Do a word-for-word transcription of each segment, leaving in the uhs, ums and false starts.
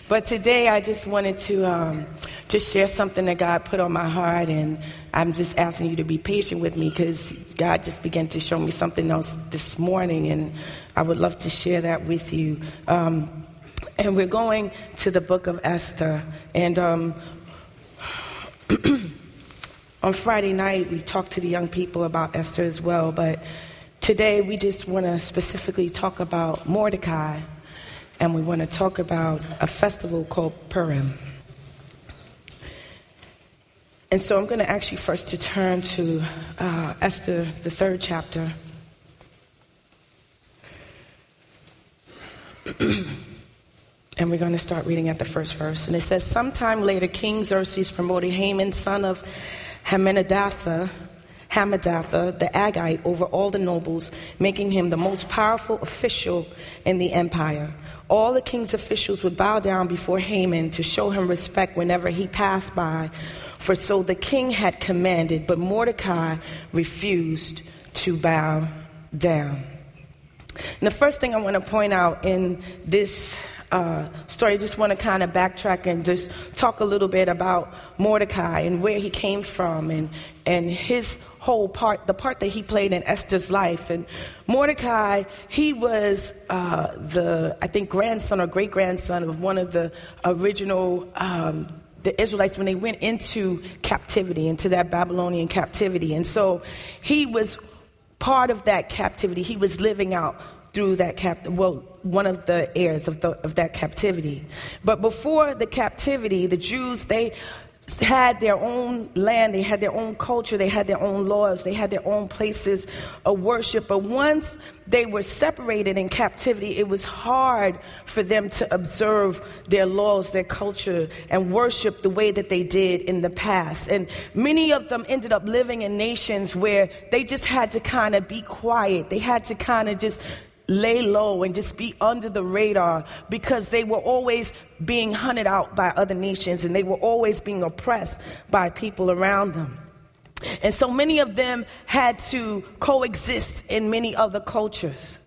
But today I just wanted to um, just share something that God put on my heart, and I'm just asking you to be patient with me because God just began to show me something else this morning, and I would love to share that with you. Um, and we're going to the book of Esther, and um, on Friday night we talked to the young people about Esther as well, but today we just want to specifically talk about Mordecai. And we want to talk about a festival called Purim. And so I'm going to ask you first to turn to uh, Esther, the third chapter. And we're going to start reading at the first verse. And it says, sometime later, King Xerxes promoted Haman, son of Hammedatha, Hammedatha, the Agite, over all the nobles, making him the most powerful official in the empire. All the king's officials would bow down before Haman to show him respect whenever he passed by, for so the king had commanded, but Mordecai refused to bow down. And the first thing I want to point out in this uh, story, I just want to kind of backtrack and just talk a little bit about Mordecai and where he came from and, and his whole part, the part that he played in Esther's life. And Mordecai, he was uh, the, I think, grandson or great-grandson of one of the original um, the Israelites when they went into captivity, into that Babylonian captivity. And so he was part of that captivity. He was living out through that cap, well, one of the heirs of the of that captivity. But before the captivity, the Jews, they had their own land, they had their own culture, they had their own laws, they had their own places of worship. But once they were separated in captivity, it was hard for them to observe their laws, their culture, and worship the way that they did in the past. And many of them ended up living in nations where they just had to kind of be quiet. They had to kind of just lay low and just be under the radar because they were always being hunted out by other nations and they were always being oppressed by people around them. And so many of them had to coexist in many other cultures.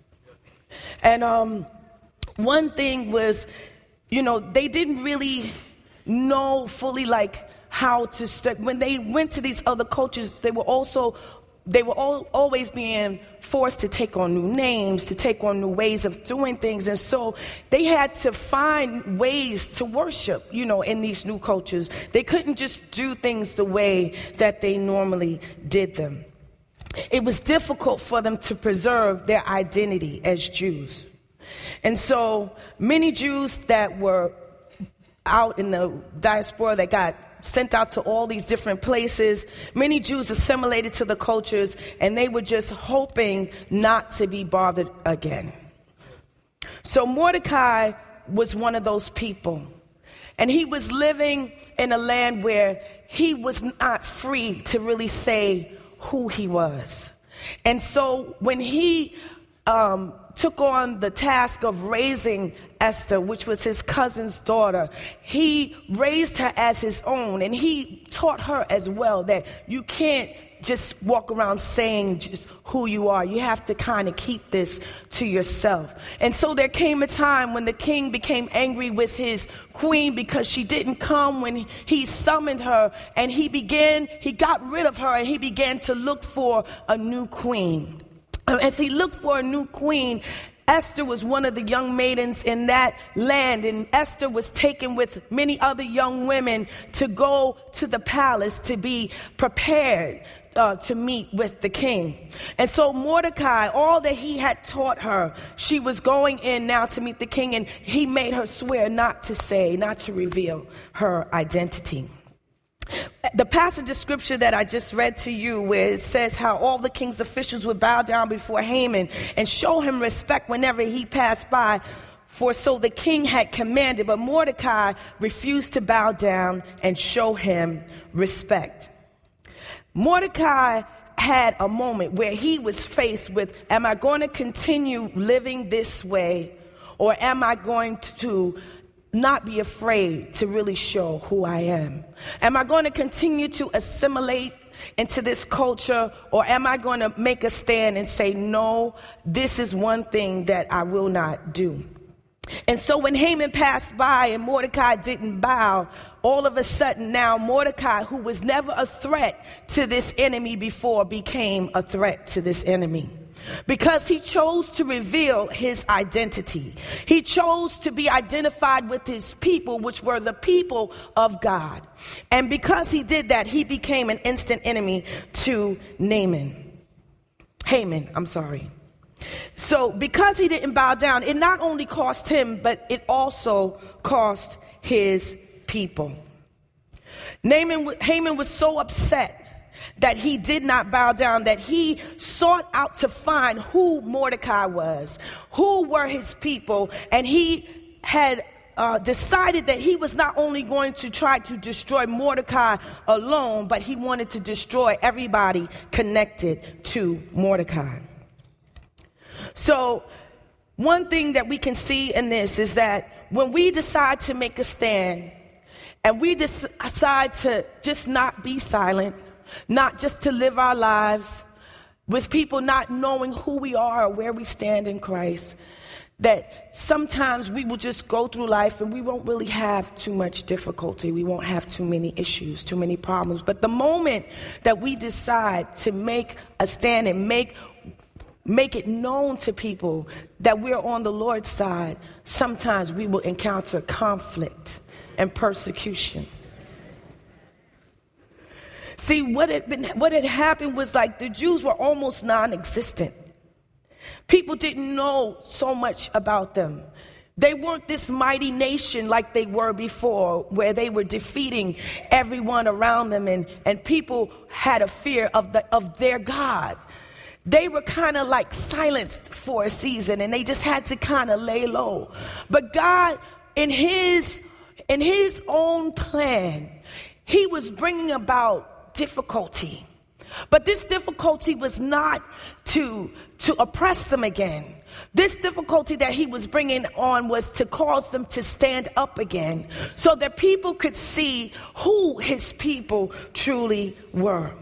And um, one thing was, you know, they didn't really know fully like how to st- when they went to these other cultures, they were also They were all, always being forced to take on new names, to take on new ways of doing things. And so they had to find ways to worship, you know, in these new cultures. They couldn't just do things the way that they normally did them. It was difficult for them to preserve their identity as Jews. And so many Jews that were out in the diaspora that got sent out to all these different places, many Jews assimilated to the cultures, and they were just hoping not to be bothered again. So Mordecai was one of those people, and he was living in a land where he was not free to really say who he was. And so when he um, took on the task of raising Esther, which was his cousin's daughter, he raised her as his own, and he taught her as well that you can't just walk around saying just who you are. You have to kind of keep this to yourself. And so there came a time when the king became angry with his queen because she didn't come when he summoned her, and he began, he got rid of her, and he began to look for a new queen. As he looked for a new queen, Esther was one of the young maidens in that land, and Esther was taken with many other young women to go to the palace to be prepared uh, to meet with the king. And so Mordecai, all that he had taught her, she was going in now to meet the king, and he made her swear not to say, not to reveal her identity. The passage of scripture that I just read to you, where it says how all the king's officials would bow down before Haman and show him respect whenever he passed by, for so the king had commanded, but Mordecai refused to bow down and show him respect. Mordecai had a moment where he was faced with, am I going to continue living this way, or am I going to not be afraid to really show who I am? Am I going to continue to assimilate into this culture, or am I going to make a stand and say, no, this is one thing that I will not do? And so when Haman passed by and Mordecai didn't bow, all of a sudden now Mordecai, who was never a threat to this enemy before, became a threat to this enemy. Because he chose to reveal his identity. He chose to be identified with his people, which were the people of God. And because he did that, he became an instant enemy to Naaman. Haman, I'm sorry. So because he didn't bow down, it not only cost him, but it also cost his people. Naaman, Haman was so upset that he did not bow down, that he sought out to find who Mordecai was, who were his people, and he had uh, decided that he was not only going to try to destroy Mordecai alone, but he wanted to destroy everybody connected to Mordecai. So one thing that we can see in this is that when we decide to make a stand and we decide to just not be silent, not just to live our lives with people not knowing who we are or where we stand in Christ, that sometimes we will just go through life and we won't really have too much difficulty. We won't have too many issues, too many problems. But the moment that we decide to make a stand and make make it known to people that we're on the Lord's side, sometimes we will encounter conflict and persecution. See, what had been, what had happened was like the Jews were almost non-existent. People didn't know so much about them. They weren't this mighty nation like they were before, where they were defeating everyone around them, and, and people had a fear of the of their God. They were kind of like silenced for a season, and they just had to kind of lay low. But God, in his in his own plan, he was bringing about difficulty. But this difficulty was not to to oppress them again. This difficulty that he was bringing on was to cause them to stand up again, so that people could see who his people truly were.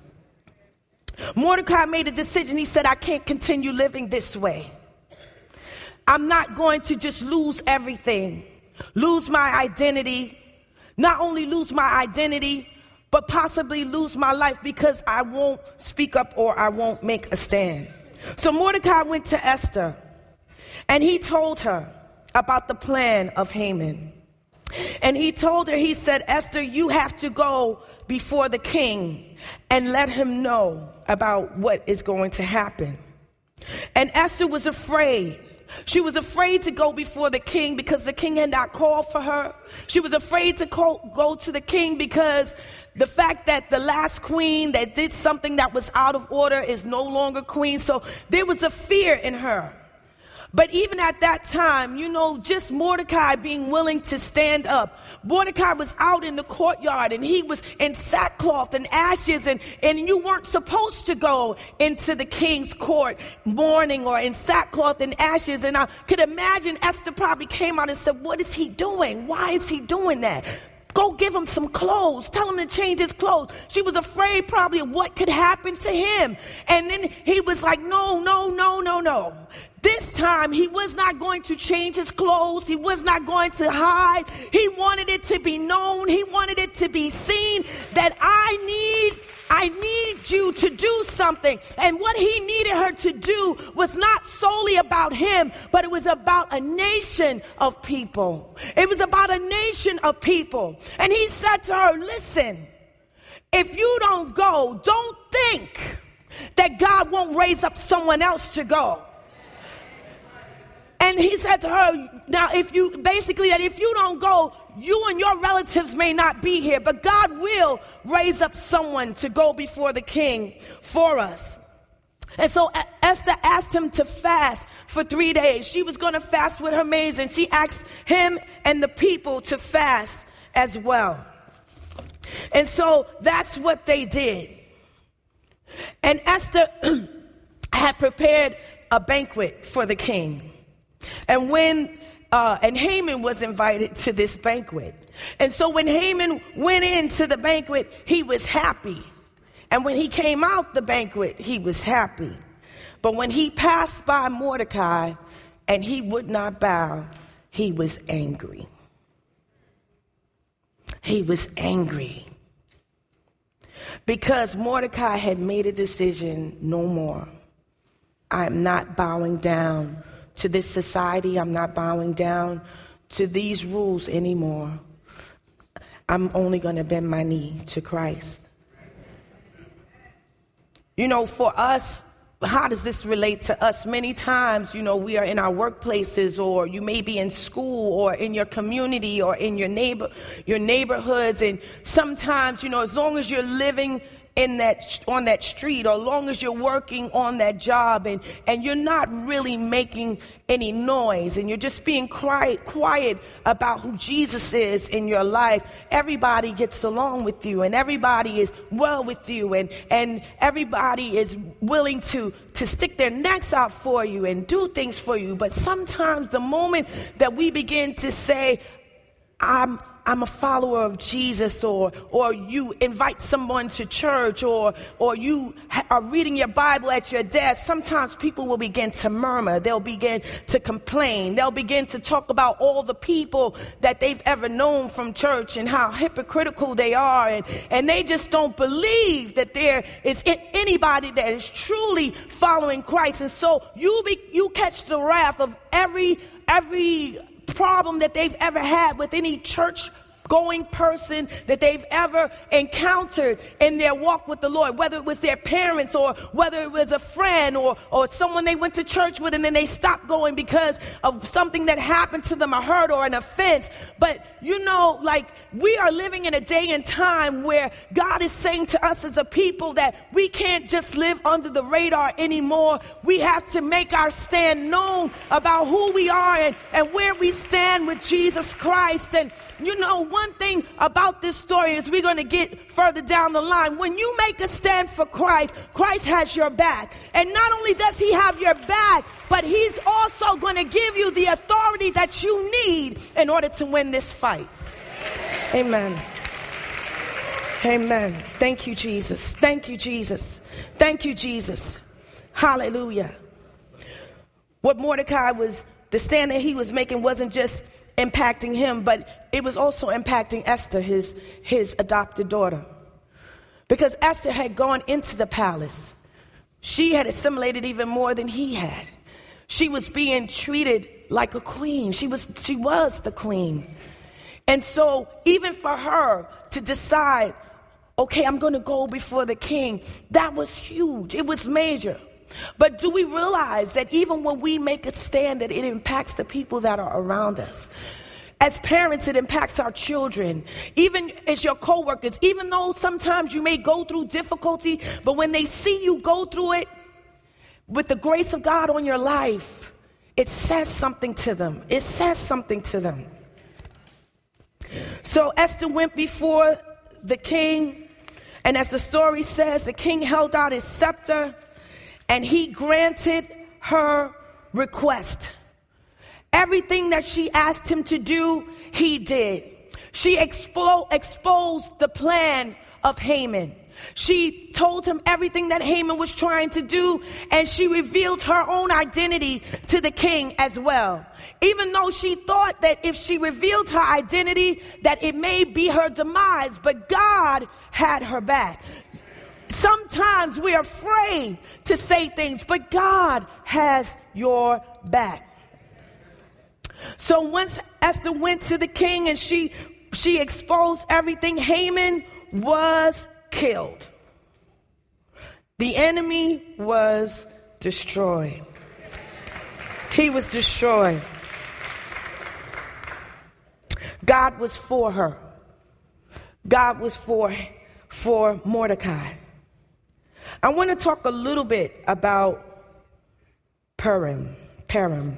Mordecai made a decision. He said, I can't continue living this way. I'm not going to just lose everything, lose my identity, not only lose my identity, but possibly lose my life because I won't speak up or I won't make a stand. So Mordecai went to Esther and he told her about the plan of Haman. And he told her, he said, Esther, you have to go before the king and let him know about what is going to happen. And Esther was afraid. She was afraid to go before the king because the king had not called for her. She was afraid to call, go to the king because the fact that the last queen that did something that was out of order is no longer queen. So there was a fear in her. But even at that time, you know, just Mordecai being willing to stand up. Mordecai was out in the courtyard and he was in sackcloth and ashes, and, and you weren't supposed to go into the king's court mourning or in sackcloth and ashes. And I could imagine Esther probably came out and said, what is he doing? Why is he doing that? Go give him some clothes. Tell him to change his clothes. She was afraid probably of what could happen to him. And then he was like, no, no, no, no, no. This time he was not going to change his clothes. He was not going to hide. He wanted it to be known. He wanted it to be seen that I need I need you to do something. And what he needed her to do was not solely about him, but it was about a nation of people. It was about a nation of people. And he said to her, listen, if you don't go, don't think that God won't raise up someone else to go. And he said to her, now if you, basically that if you don't go, you and your relatives may not be here, but God will raise up someone to go before the king for us. And so Esther asked him to fast for three days. She was going to fast with her maids, and she asked him and the people to fast as well. And so that's what they did. And Esther had prepared a banquet for the king. And when uh, and Haman was invited to this banquet. And so when Haman went into the banquet, he was happy. And when he came out the banquet, he was happy. But when he passed by Mordecai and he would not bow, he was angry. He was angry because Mordecai had made a decision: no more. I'm not bowing down to this society. I'm not bowing down to these rules anymore. I'm only going to bend my knee to Christ. You know, for us, how does this relate to us? Many times, you know, we are in our workplaces, or you may be in school, or in your community, or in your neighbor, your neighborhoods. And sometimes, you know, as long as you're living in that, on that street, or as long as you're working on that job, and, and you're not really making any noise, and you're just being quiet, quiet about who Jesus is in your life, everybody gets along with you, and everybody is well with you, and, and everybody is willing to, to stick their necks out for you and do things for you. But sometimes the moment that we begin to say, I'm I'm a follower of Jesus, or or you invite someone to church, or or you ha- are reading your Bible at your desk, sometimes people will begin to murmur. They'll begin to complain. They'll begin to talk about all the people that they've ever known from church and how hypocritical they are, and, and they just don't believe that there is anybody that is truly following Christ. And so you be, you catch the wrath of every every problem that they've ever had with any church going person that they've ever encountered in their walk with the Lord, whether it was their parents, or whether it was a friend, or, or someone they went to church with and then they stopped going because of something that happened to them, a hurt or an offense. But you know, like, we are living in a day and time where God is saying to us as a people that we can't just live under the radar anymore. We have to make our stand known about who we are, and, and where we stand with Jesus Christ. And you know, one thing about this story is we're going to get further down the line. When you make a stand for Christ, Christ has your back. And not only does he have your back, but he's also going to give you the authority that you need in order to win this fight. Amen. Amen. Thank you, Jesus. Thank you, Jesus. Thank you, Jesus. Hallelujah. What Mordecai was, the stand that he was making wasn't just impacting him, but it was also impacting Esther, his, his adopted daughter. Because Esther had gone into the palace. She had assimilated even more than he had. She was being treated like a queen. She was, she was the queen. And so even for her to decide, okay, I'm going to go before the king, that was huge. It was major. But do we realize that even when we make a stand, that it impacts the people that are around us? As parents, it impacts our children. Even as your coworkers, even though sometimes you may go through difficulty, but when they see you go through it with the grace of God on your life, it says something to them. It says something to them. So Esther went before the king, and as the story says, the king held out his scepter, and he granted her request. Everything that she asked him to do, he did. She expo- exposed the plan of Haman. She told him everything that Haman was trying to do, and she revealed her own identity to the king as well. Even though she thought that if she revealed her identity, that it may be her demise, but God had her back. Sometimes we're afraid to say things, but God has your back. So once Esther went to the king and she she exposed everything, Haman was killed. The enemy was destroyed. He was destroyed. God was for her. God was for, for Mordecai. I want to talk a little bit about Purim. Purim.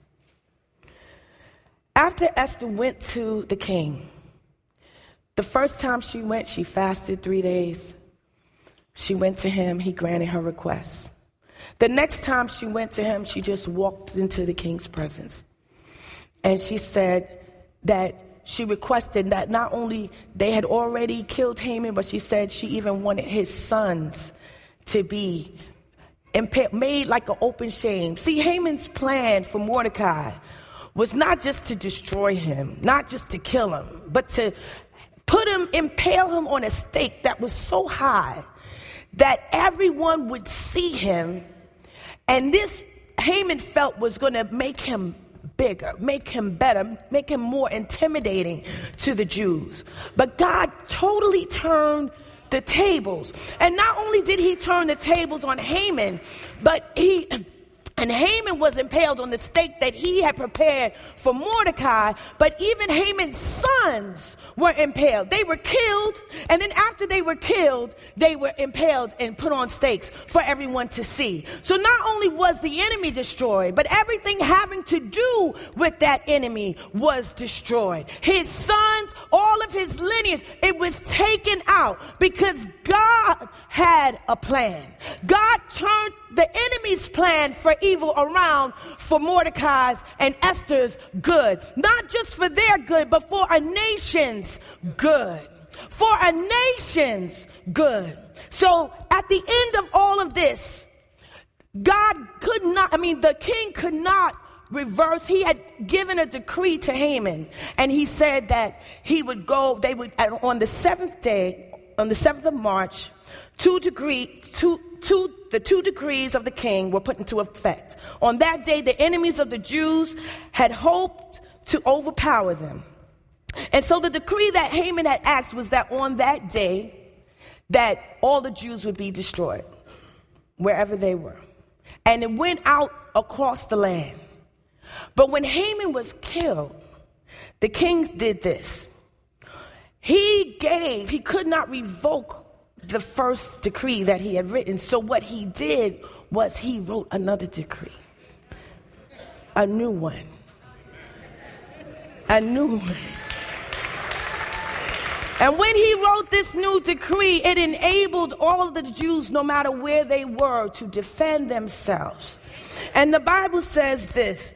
After Esther went to the king, the first time she went, she fasted three days. She went to him. He granted her request. The next time she went to him, she just walked into the king's presence. And she said that she requested that not only they had already killed Haman, but she said she even wanted his sons to be made like an open shame. See, Haman's plan for Mordecai was not just to destroy him, not just to kill him, but to put him, impale him on a stake that was so high that everyone would see him, and this Haman felt was going to make him bigger, make him better, make him more intimidating to the Jews. But God totally turned the tables. And not only did he turn the tables on Haman, but he... And Haman was impaled on the stake that he had prepared for Mordecai, but even Haman's sons were impaled. They were killed, and then after they were killed, they were impaled and put on stakes for everyone to see. So not only was the enemy destroyed, but everything having to do with that enemy was destroyed. His sons, all of his lineage, it was taken out because God had a plan. God turned the enemy's plan for evil around for Mordecai's and Esther's good. Not just for their good, but for a nation's good. For a nation's good. So at the end of all of this, God could not, I mean, the king could not reverse. He had given a decree to Haman, and he said that he would go, they would, on the seventh day, on the seventh of March, two degree, two, two, the two decrees of the king were put into effect. On that day, the enemies of the Jews had hoped to overpower them. And so the decree that Haman had asked was that on that day, that all the Jews would be destroyed, wherever they were. And it went out across the land. But when Haman was killed, the king did this. He gave, he could not revoke the first decree that he had written. So what he did was he wrote another decree. A new one. A new one. And when he wrote this new decree, it enabled all of the Jews, no matter where they were, to defend themselves. And the Bible says this.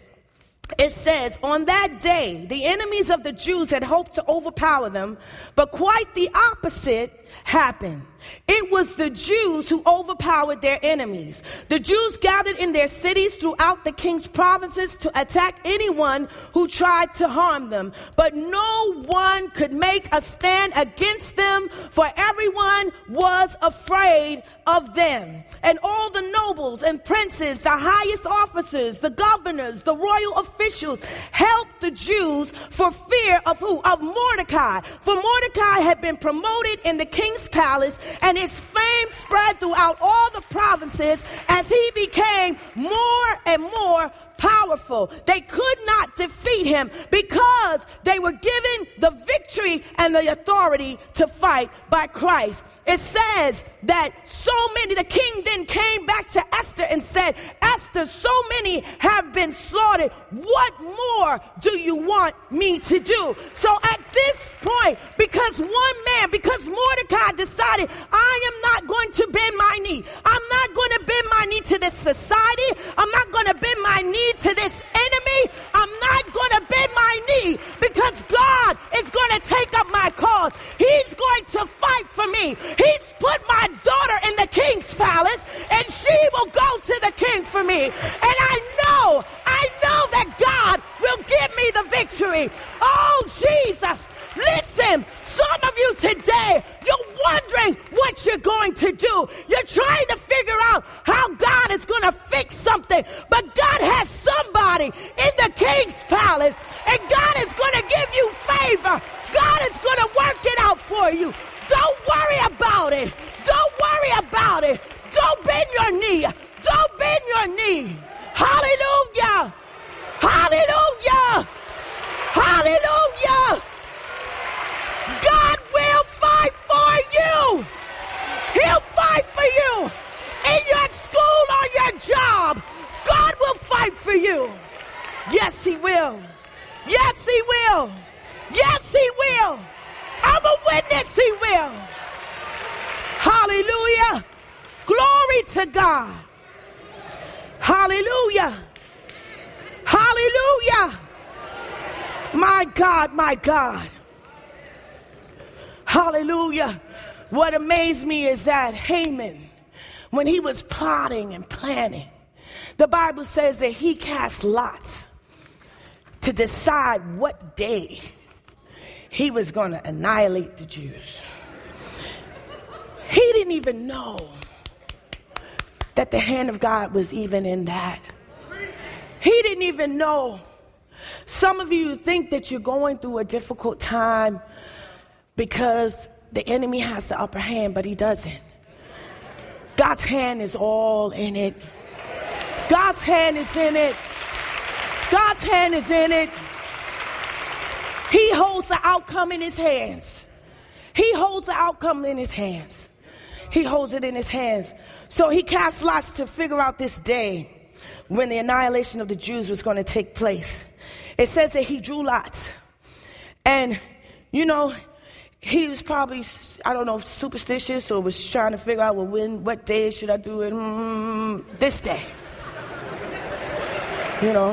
It says, on that day, the enemies of the Jews had hoped to overpower them, but quite the opposite happened. It was the Jews who overpowered their enemies. The Jews gathered in their cities throughout the king's provinces to attack anyone who tried to harm them. But no one could make a stand against them, for everyone was afraid of them. And all the nobles and princes, the highest officers, the governors, the royal officials helped the Jews for fear of who? Of Mordecai. For Mordecai had been promoted in the king's palace, and his fame spread throughout all the provinces as he became more and more powerful. They could not defeat him because they were given the victory and the authority to fight by Christ. It says that so many, the king then came back to Esther and said, Esther, so many have been slaughtered. What more do you want me to do? So at this point, because one man, because Mordecai decided, I am not going to bend my knee. I'm not going to bend my knee to this society. I'm not going to bend my knee to this enemy. I'm not going to bend my knee because God is going to take up my cause. He's going to fight for me. He's put my daughter in the king's palace, and she will go to the king for me. And I know, I know that God will give me the victory. Oh, Jesus. Listen, some of you today, you're wondering what you're going to do. You're trying to figure out how God is going to fix something. But God has somebody in the king's palace, and God is going to give you favor. God is going to work it out for you. Don't worry about it. Don't worry about it. Don't bend your knee. Don't bend your knee. Hallelujah. Hallelujah. Hallelujah. God will fight for you. He'll fight for you. In your school or your job, God will fight for you. Yes, he will. Yes, he will. Yes, he will. I'm a witness, he will. Hallelujah. Glory to God. Hallelujah. Hallelujah. My God, my God. Hallelujah. What amazed me is that Haman, when he was plotting and planning, the Bible says that he cast lots to decide what day he was going to annihilate the Jews. He didn't even know that the hand of God was even in that. He didn't even know. Some of you think that you're going through a difficult time because the enemy has the upper hand, but he doesn't. God's hand is all in it. God's hand is in it. God's hand is in it. He holds the outcome in his hands. He holds the outcome in his hands. He holds it in his hands. So he cast lots to figure out this day when the annihilation of the Jews was going to take place. It says that he drew lots. And, you know, he was probably, I don't know, superstitious or was trying to figure out, well, when, what day should I do it? Mm, this day. You know.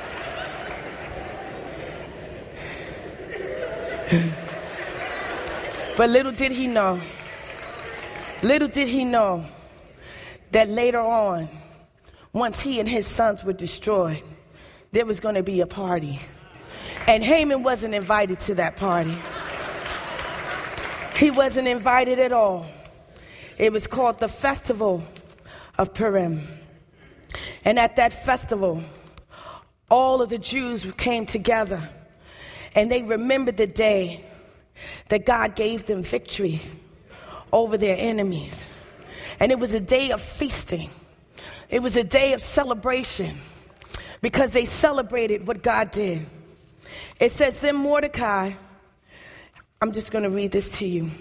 But little did he know, little did he know that later on, once he and his sons were destroyed, there was going to be a party. And Haman wasn't invited to that party. He wasn't invited at all. It was called the Festival of Purim. And at that festival, all of the Jews came together and they remembered the day that God gave them victory over their enemies. And it was a day of feasting. It was a day of celebration because they celebrated what God did. It says, then Mordecai, I'm just going to read this to you.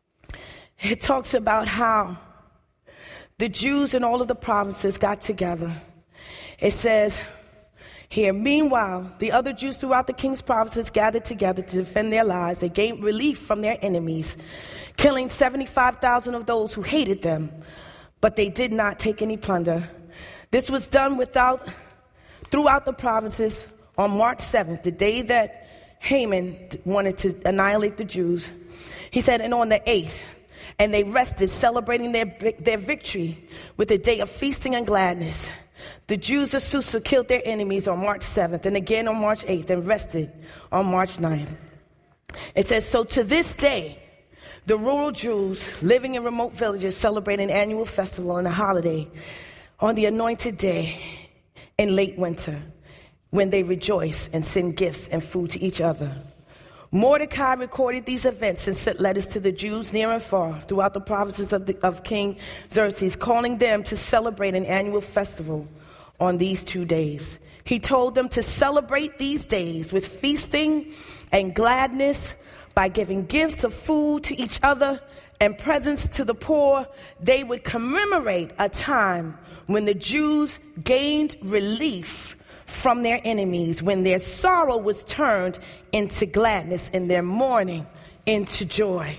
It talks about how the Jews in all of the provinces got together. It says here, meanwhile, the other Jews throughout the king's provinces gathered together to defend their lives. They gained relief from their enemies, killing seventy-five thousand of those who hated them, but they did not take any plunder. This was done without, throughout the provinces on March seventh, the day that Haman wanted to annihilate the Jews. He said, and on the eighth, and they rested, celebrating their, their victory with a day of feasting and gladness. The Jews of Susa killed their enemies on March seventh and again on March eighth and rested on March ninth. It says, so to this day, the rural Jews living in remote villages celebrate an annual festival and a holiday on the anointed day in late winter when they rejoice and send gifts and food to each other. Mordecai recorded these events and sent letters to the Jews near and far throughout the provinces of, the, of King Xerxes, calling them to celebrate an annual festival on these two days. He told them to celebrate these days with feasting and gladness by giving gifts of food to each other and presents to the poor. They would commemorate a time when the Jews gained relief from their enemies, when their sorrow was turned into gladness and their mourning into joy.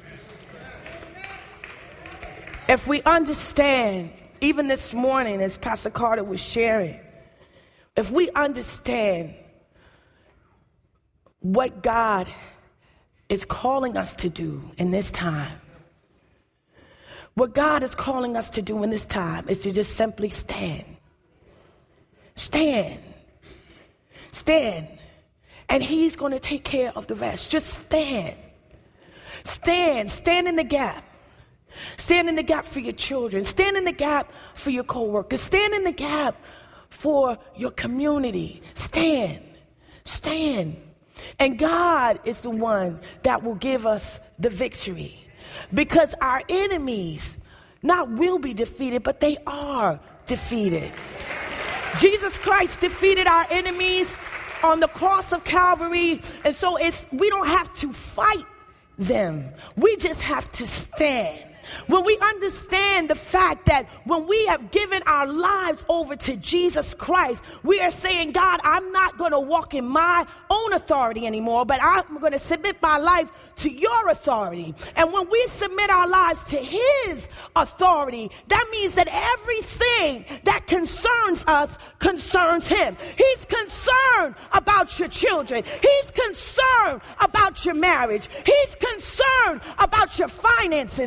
If we understand, even this morning as Pastor Carter was sharing, if we understand what God is calling us to do in this time, what God is calling us to do in this time is to just simply stand. Stand. Stand. And he's going to take care of the rest. Just stand. Stand. Stand in the gap. Stand in the gap for your children. Stand in the gap for your coworkers. Stand in the gap for your community. Stand. Stand. And God is the one that will give us the victory. Because our enemies not will be defeated, but they are defeated. Jesus Christ defeated our enemies on the cross of Calvary. And so it's we don't have to fight them. We just have to stand. When we understand the fact that when we have given our lives over to Jesus Christ, we are saying, God, I'm not going to walk in my own authority anymore, but I'm going to submit my life to your authority. And when we submit our lives to his authority, that means that everything that concerns us concerns him. He's concerned about your children. He's concerned about your marriage. He's concerned about your finances. He's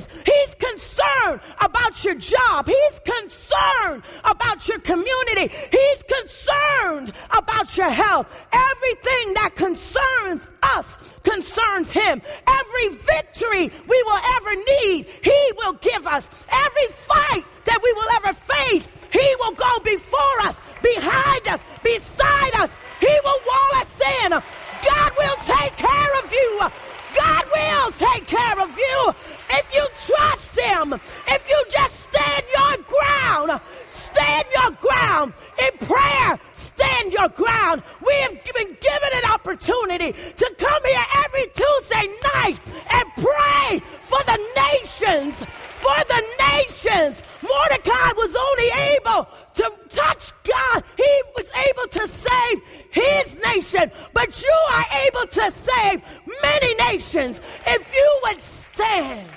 He's concerned about your job. He's concerned about your community. He's concerned about your health. Everything that concerns us concerns him. Every victory we will ever need, he will give us. Every fight that we will ever face, he will go before us, behind us, beside us. He will wall us in. God will take care of you. God will take care of you. If you trust him, if you just stand your ground, stand your ground in prayer, stand your ground. We have been given an opportunity to come here every Tuesday night and pray for the nations, for the nations. Mordecai was only able to touch God. He was able to save his nation, but you are able to save many nations if you would stand.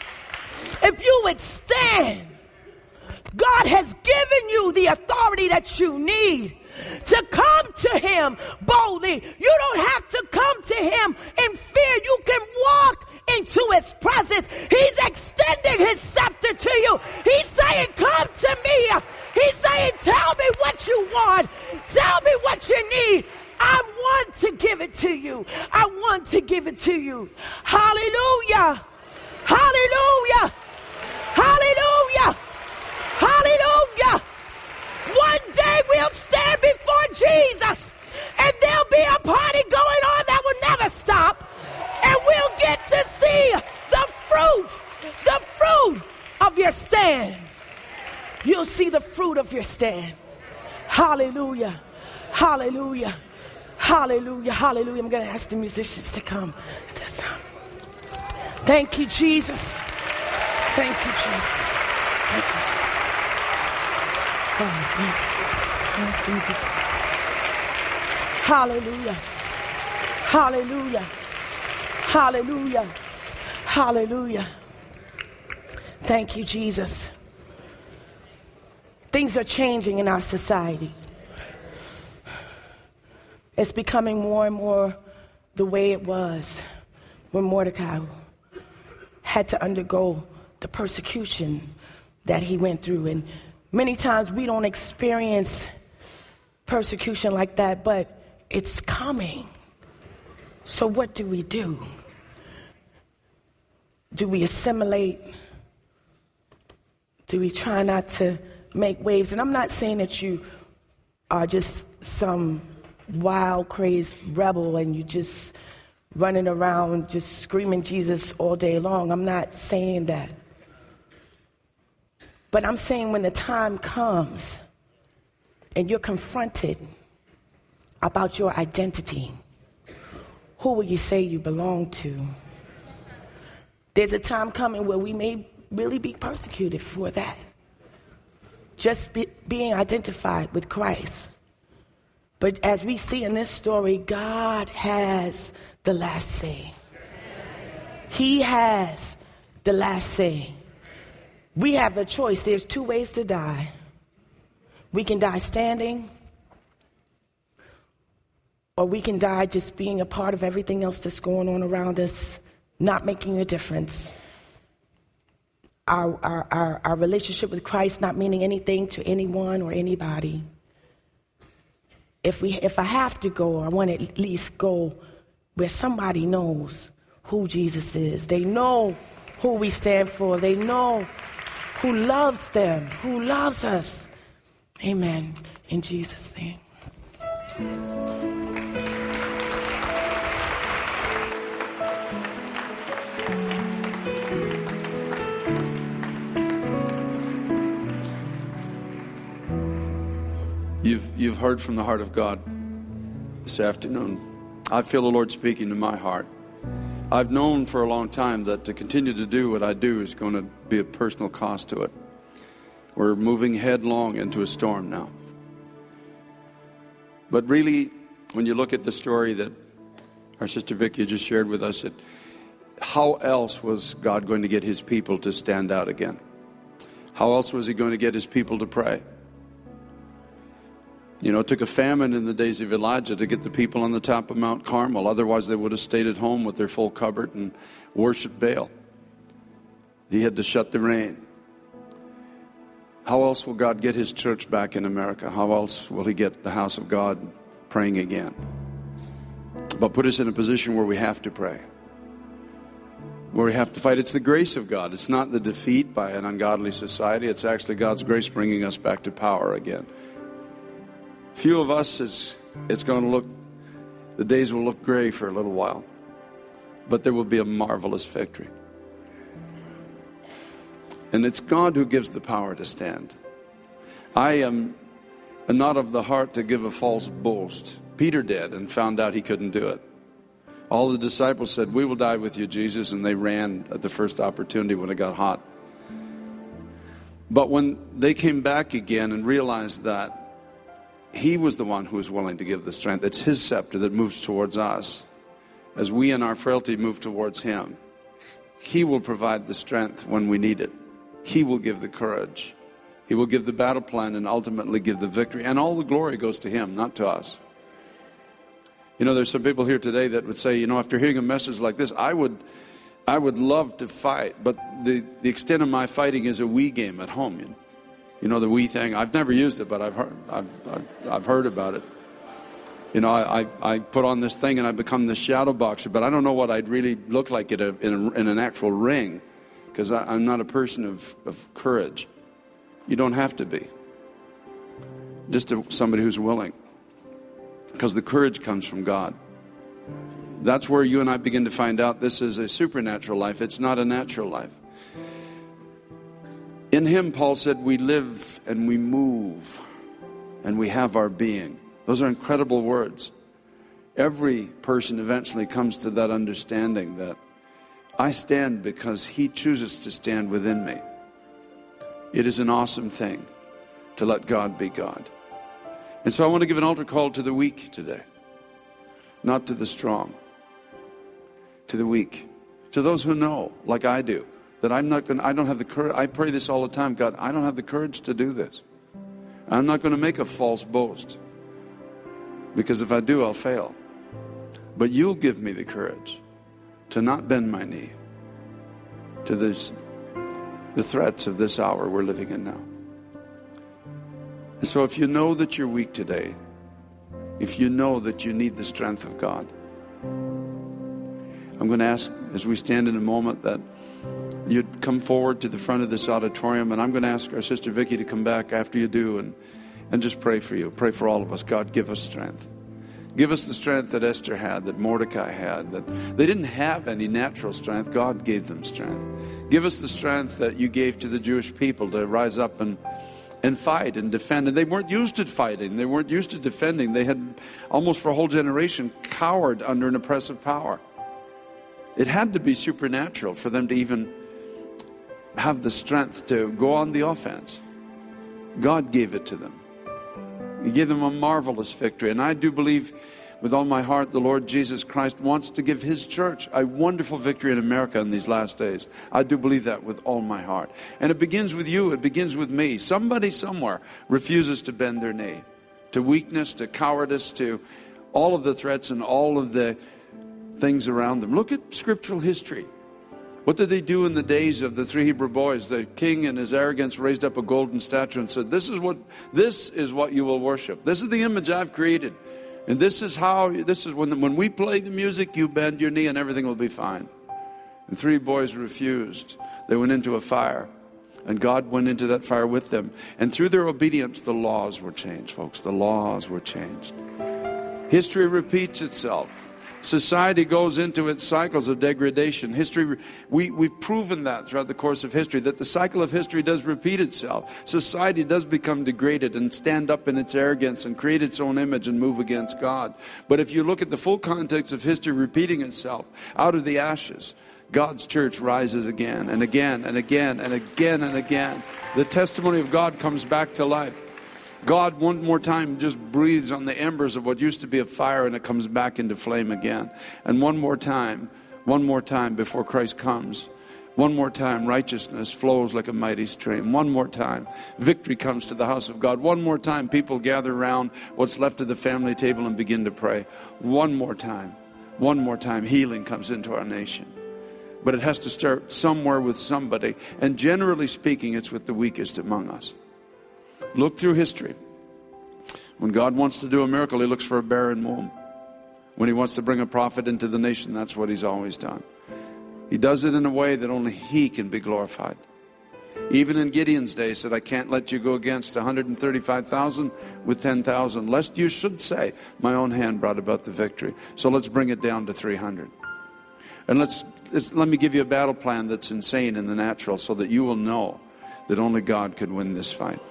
If you would stand. God has given you the authority that you need to come to him boldly. You don't have to come to him in fear. You can walk into his presence. He's extending his scepter to you. He's saying, come to me. He's saying, tell me what you want. Tell me what you need. I want to give it to you. I want to give it to you. Hallelujah. Hallelujah. Hallelujah. Hallelujah. One day we'll stand before Jesus and there'll be a party going on that will never stop. And we'll get to see the fruit, the fruit of your stand. You'll see the fruit of your stand. Hallelujah. Hallelujah. Hallelujah. Hallelujah. I'm going to ask the musicians to come at this time. Thank you, Jesus. Thank you, Jesus. Thank you, Jesus. Oh, thank you. Jesus. Hallelujah. Hallelujah. Hallelujah. Hallelujah. Thank you, Jesus. Things are changing in our society. It's becoming more and more the way it was when Mordecai had to undergo the persecution that he went through. And many times we don't experience persecution like that, but it's coming. So what do we do? Do we assimilate? Do we try not to make waves? And I'm not saying that you are just some wild, crazed rebel and you just running around just screaming Jesus all day long. I'm not saying that. But I'm saying when the time comes and you're confronted about your identity, who will you say you belong to? There's a time coming where we may really be persecuted for that. Just be, being identified with Christ. But as we see in this story, God has the last say. He has the last say. We have a choice. There's two ways to die. We can die standing, or we can die just being a part of everything else that's going on around us, not making a difference. Our, our, our, our relationship with Christ not meaning anything to anyone or anybody. If we, if I have to go, I want to at least go where somebody knows who Jesus is. They know who we stand for. They know who loves them, who loves us. Amen. In Jesus' name. You've, you've heard from the heart of God this afternoon. I feel the Lord speaking to my heart. I've known for a long time that to continue to do what I do is going to be a personal cost to it. We're moving headlong into a storm now. But really, when you look at the story that our sister Vicky just shared with us, it, how else was God going to get his people to stand out again? How else was he going to get his people to pray? You know, it took a famine in the days of Elijah to get the people on the top of Mount Carmel. Otherwise, they would have stayed at home with their full cupboard and worshiped Baal. He had to shut the rain. How else will God get his church back in America? How else will he get the house of God praying again? But put us in a position where we have to pray, where we have to fight. It's the grace of God. It's not the defeat by an ungodly society. It's actually God's grace bringing us back to power again. Few of us, is it's going to look, the days will look gray for a little while, but there will be a marvelous victory. And it's God who gives the power to stand. I am not of the heart to give a false boast. Peter did and found out he couldn't do it. All the disciples said, "We will die with you, Jesus," and they ran at the first opportunity when it got hot. But when they came back again and realized that he was the one who was willing to give the strength, it's his scepter that moves towards us. As we in our frailty move towards him, he will provide the strength when we need it. He will give the courage. He will give the battle plan and ultimately give the victory. And all the glory goes to him, not to us. You know, there's some people here today that would say, you know, after hearing a message like this, I would I would love to fight, but the, the extent of my fighting is a Wii game at home. You know, you know the Wii thing? I've never used it, but I've heard, I've, I've, I've heard about it. You know, I, I, I put on this thing and I become the shadow boxer, but I don't know what I'd really look like in, a, in, a, in an actual ring, because I'm not a person of, of courage. You don't have to be. Just a, somebody who's willing. Because the courage comes from God. That's where you and I begin to find out this is a supernatural life. It's not a natural life. In him, Paul said, we live and we move and we have our being. Those are incredible words. Every person eventually comes to that understanding that I stand because he chooses to stand within me. It is an awesome thing to let God be God. And so I want to give an altar call to the weak today. Not to the strong. To the weak. To those who know, like I do, that I'm not going I don't have the courage. I pray this all the time. God, I don't have the courage to do this. I'm not going to make a false boast. Because if I do, I'll fail. But you'll give me the courage to not bend my knee to this, the threats of this hour we're living in now. And so if you know that you're weak today, if you know that you need the strength of God, I'm going to ask, as we stand in a moment, that you'd come forward to the front of this auditorium, and I'm going to ask our sister Vicki to come back after you do and, and just pray for you. Pray for all of us. God, give us strength. Give us the strength that Esther had, that Mordecai had. That they didn't have any natural strength. God gave them strength. Give us the strength that you gave to the Jewish people to rise up and, and fight and defend. And they weren't used to fighting. They weren't used to defending. They had almost for a whole generation cowered under an oppressive power. It had to be supernatural for them to even have the strength to go on the offense. God gave it to them. He gave them a marvelous victory. And I do believe with all my heart the Lord Jesus Christ wants to give his church a wonderful victory in America in these last days. I do believe that with all my heart. And it begins with you. It begins with me. Somebody somewhere refuses to bend their knee to weakness, to cowardice, to all of the threats and all of the things around them. Look at scriptural history. What did they do in the days of the three Hebrew boys? The king in his arrogance raised up a golden statue and said, this is what this is what you will worship. This is the image I've created. And this is how, this is when, when we play the music, you bend your knee and everything will be fine. And three boys refused. They went into a fire. And God went into that fire with them. And through their obedience, the laws were changed, folks. The laws were changed. History repeats itself. Society goes into its cycles of degradation. History, we, we've proven that throughout the course of history, that the cycle of history does repeat itself. Society does become degraded and stand up in its arrogance and create its own image and move against God. But if you look at the full context of history repeating itself, out of the ashes, God's church rises again and again and again and again and again. The testimony of God comes back to life. God one more time just breathes on the embers of what used to be a fire, and it comes back into flame again. And one more time, one more time before Christ comes, one more time righteousness flows like a mighty stream. One more time victory comes to the house of God. One more time people gather around what's left of the family table and begin to pray. One more time, one more time healing comes into our nation. But it has to start somewhere with somebody. And generally speaking, it's with the weakest among us. Look through history. When God wants to do a miracle, he looks for a barren womb. When he wants to bring a prophet into the nation, that's what he's always done. He does it in a way that only he can be glorified. Even in Gideon's day, he said, I can't let you go against one hundred thirty-five thousand with ten thousand, lest you should say, my own hand brought about the victory. So let's bring it down to three hundred. And let's, let's let me give you a battle plan that's insane in the natural so that you will know that only God could win this fight.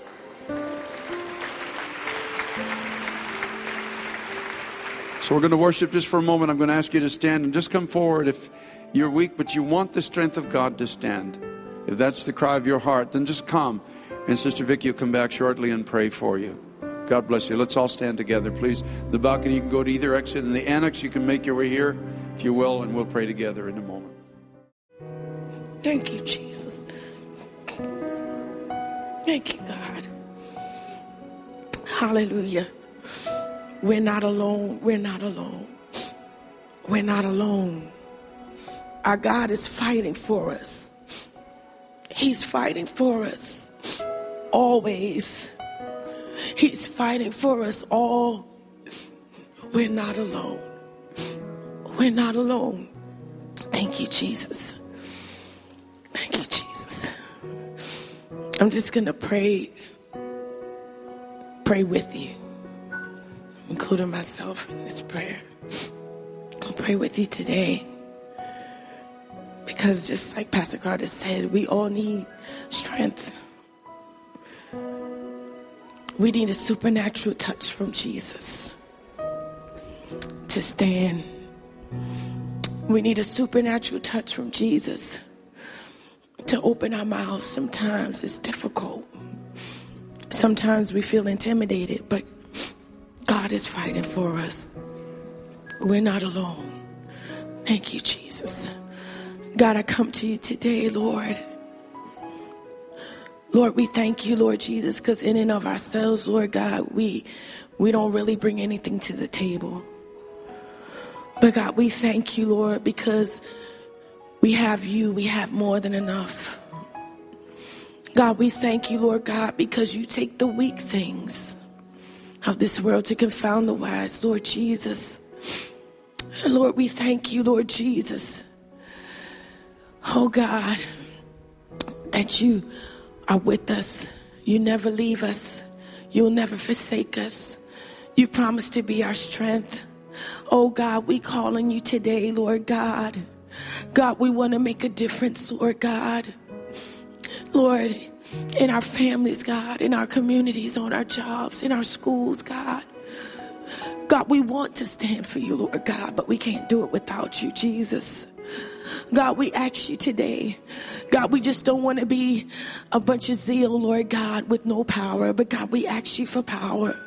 So we're going to worship just for a moment. I'm going to ask you to stand and just come forward. If you're weak, but you want the strength of God to stand, if that's the cry of your heart, then just come. And Sister Vicky will come back shortly and pray for you. God bless you. Let's all stand together, please. The balcony, you can go to either exit. In the annex, you can make your way here, if you will, and we'll pray together in a moment. Thank you, Jesus. Thank you, God. Hallelujah. We're not alone. We're not alone. We're not alone. Our God is fighting for us. He's fighting for us always. He's fighting for us all. We're not alone. We're not alone. Thank you, Jesus. Thank you, Jesus. I'm just going to pray, pray with you, including myself in this prayer. I'll pray with you today. Because just like Pastor Carter said, we all need strength. We need a supernatural touch from Jesus to stand. We need a supernatural touch from Jesus to open our mouths. Sometimes it's difficult. Sometimes we feel intimidated, but God is fighting for us. We're not alone. Thank you, Jesus. God, I come to you today, Lord. Lord, we thank you, Lord Jesus, because in and of ourselves, Lord God, we we don't really bring anything to the table. But God, we thank you, Lord, because we have you. We have more than enough. God, we thank you, Lord God, because you take the weak things of this world to confound the wise, Lord Jesus. And Lord, we thank you, Lord Jesus. Oh God, that you are with us. You never leave us. You'll never forsake us. You promise to be our strength. Oh God, we call on you today, Lord God. God, we want to make a difference, Lord God. Lord, in our families, God, in our communities, on our jobs, in our schools, God. God, we want to stand for you, Lord God, but we can't do it without you, Jesus. God, we ask you today, God, we just don't want to be a bunch of zeal, Lord God, with no power. But God, we ask you for power.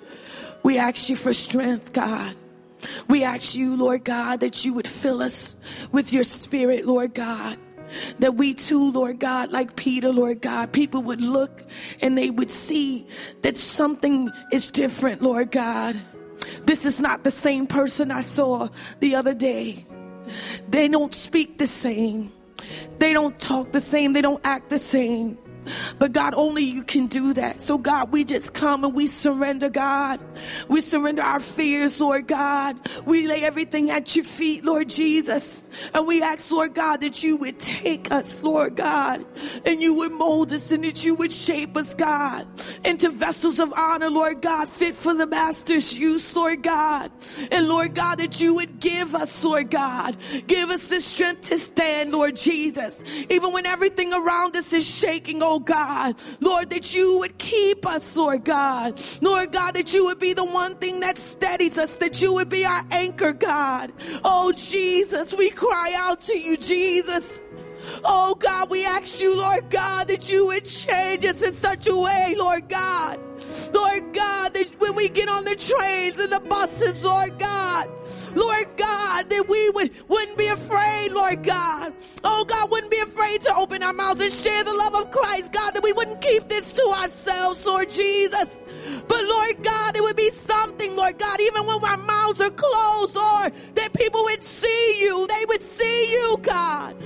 We ask you for strength, God. We ask you, Lord God, that you would fill us with your spirit, Lord God. That we too, Lord God, like Peter, Lord God, people would look and they would see that something is different, Lord God. This is not the same person I saw the other day. They don't speak the same. They don't talk the same. They don't act the same. But God, only you can do that. So God, we just come and we surrender, God. We surrender our fears, Lord God. We lay everything at your feet, Lord Jesus. And we ask, Lord God, that you would take us, Lord God, and you would mold us and that you would shape us, God, into vessels of honor, Lord God, fit for the master's use, Lord God. And Lord God, that you would give us, Lord God, give us the strength to stand, Lord Jesus. Even when everything around us is shaking, oh God, Lord, that you would keep us, Lord God. Lord God, that you would be the one thing that steadies us, that you would be our anchor, God. Oh Jesus, we cry out to you, Jesus. Oh God, we ask you, Lord God, that you would change us in such a way, Lord God. Lord God, that when we get on the trains and the buses, Lord God, Lord God, that we would, wouldn't be afraid, Lord God. Oh God, wouldn't be afraid to open our mouths and share the love of Christ, God, that we wouldn't keep this to ourselves, Lord Jesus. But Lord God, it would be something, Lord God, even when our mouths are closed, Lord, that people would see you. They would see you, God.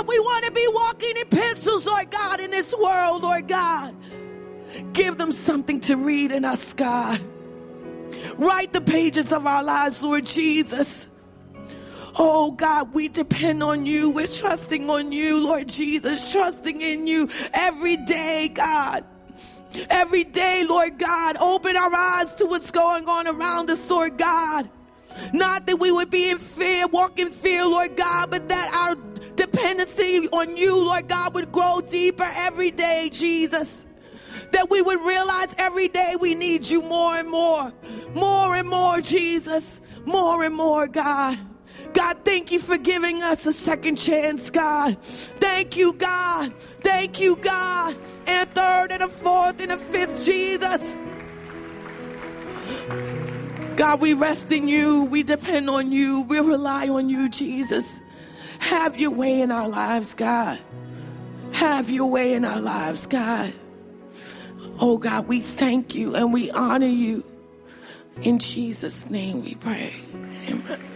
God, we want to be walking epistles, Lord God, in this world, Lord God. Give them something to read in us, God. Write the pages of our lives, Lord Jesus. Oh, God, we depend on you. We're trusting on you, Lord Jesus, trusting in you every day, God. Every day, Lord God, open our eyes to what's going on around us, Lord God. Not that we would be in fear, walk in fear, Lord God, but that our dependency on you, Lord God, would grow deeper every day, Jesus. That we would realize every day we need you more and more. More and more, Jesus. More and more, God. God, thank you for giving us a second chance, God. Thank you, God. Thank you, God. And a third and a fourth and a fifth, Jesus. God, we rest in you. We depend on you. We rely on you, Jesus. Have your way in our lives, God. Have your way in our lives, God. Oh, God, we thank you and we honor you. In Jesus' name we pray. Amen.